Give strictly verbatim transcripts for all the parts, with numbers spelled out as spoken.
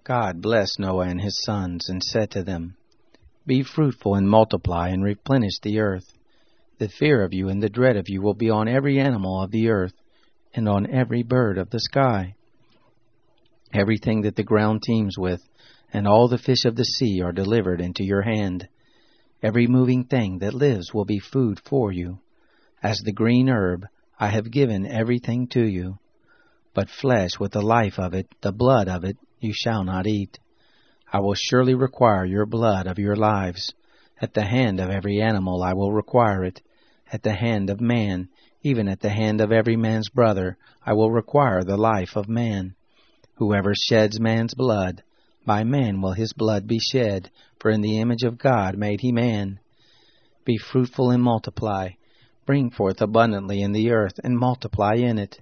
God blessed Noah and his sons, and said to them, Be fruitful and multiply, and replenish the earth. The fear of you and the dread of you will be on every animal of the earth, and on every bird of the sky. Everything that the ground teems with, and all the fish of the sea are delivered into your hand. Every moving thing that lives will be food for you. As the green herb, I have given everything to you. But flesh with the life of it, the blood of it, you shall not eat. I will surely require your blood of your lives. At the hand of every animal I will require it. At the hand of man, even at the hand of every man's brother, I will require the life of man. Whoever sheds man's blood, by man will his blood be shed, for in the image of God made he man. Be fruitful and multiply. Bring forth abundantly in the earth, and multiply in it.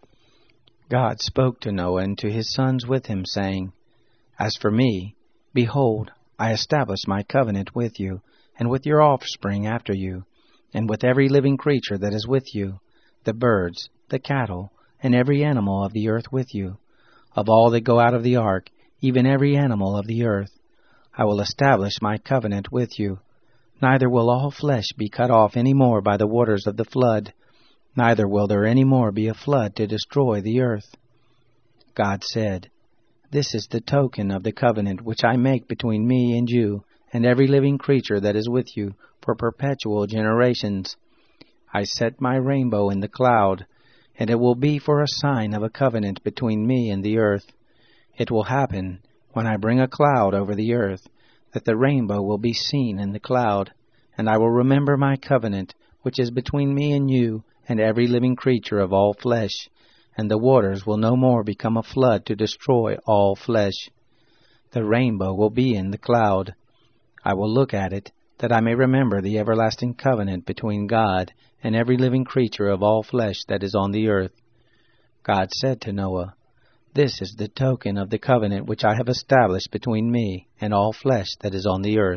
God spoke to Noah and to his sons with him, saying, As for me, behold, I establish my covenant with you, and with your offspring after you, and with every living creature that is with you, the birds, the cattle, and every animal of the earth with you. Of all that go out of the ark, even every animal of the earth, I will establish my covenant with you. Neither will all flesh be cut off any more by the waters of the flood, neither will there any more be a flood to destroy the earth. God said, This is the token of the covenant which I make between me and you, and every living creature that is with you, for perpetual generations. I set my rainbow in the cloud, and it will be for a sign of a covenant between me and the earth. It will happen, when I bring a cloud over the earth, that the rainbow will be seen in the cloud, and I will remember my covenant, which is between me and you, and every living creature of all flesh, and the waters will no more become a flood to destroy all flesh. The rainbow will be in the cloud. I will look at it, that I may remember the everlasting covenant between God and every living creature of all flesh that is on the earth. God said to Noah, This is the token of the covenant which I have established between me and all flesh that is on the earth.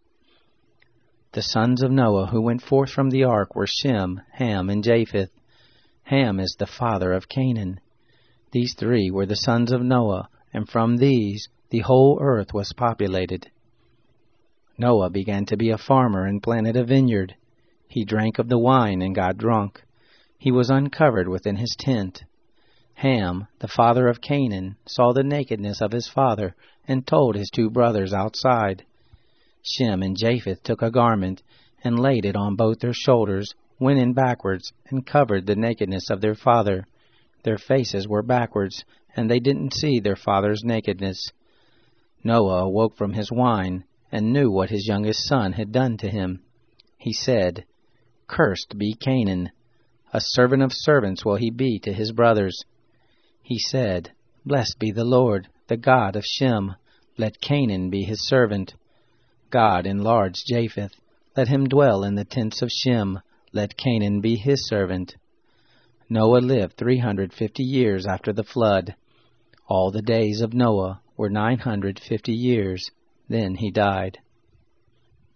The sons of Noah who went forth from the ark were Shem, Ham, and Japheth. Ham is the father of Canaan. These three were the sons of Noah, and from these the whole earth was populated. Noah began to be a farmer and planted a vineyard. He drank of the wine and got drunk. He was uncovered within his tent. Ham, the father of Canaan, saw the nakedness of his father, and told his two brothers outside. Shem and Japheth took a garment, and laid it on both their shoulders, went in backwards, and covered the nakedness of their father. Their faces were backwards, and they didn't see their father's nakedness. Noah awoke from his wine, and knew what his youngest son had done to him. He said, Cursed be Canaan. A servant of servants will he be to his brothers. He said, Blessed be the Lord, the God of Shem. Let Canaan be his servant. God enlarged Japheth. Let him dwell in the tents of Shem. Let Canaan be his servant. Noah lived three hundred fifty years after the flood. All the days of Noah were nine hundred fifty years. Then he died.